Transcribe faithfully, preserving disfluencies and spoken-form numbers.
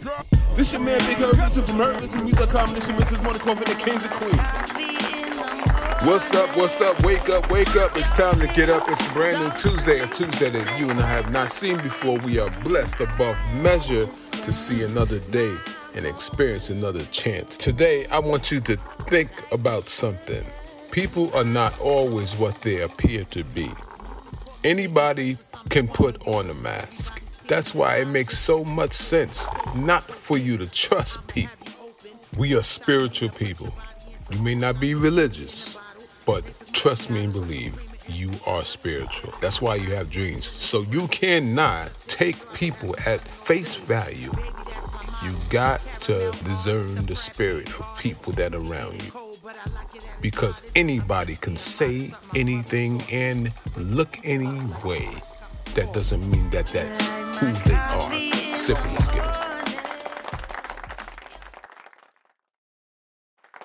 This your man Big Herb from Herbalism Music Combination with his money coffee the kings and queens. What's up, what's up, wake up, wake up. It's time to get up. It's a brand new Tuesday, a Tuesday that you and I have not seen before. We are blessed above measure to see another day and experience another chance. Today, I want you to think about something. People are not always what they appear to be. Anybody can put on a mask. That's why it makes so much sense not for you to trust people. We are spiritual people. You may not be religious, but trust me and believe, you are spiritual. That's why you have dreams. So you cannot take people at face value. You got to discern the spirit of people that are around you. Because anybody can say anything and look any way. That doesn't mean that that's who they are. Simply skip it.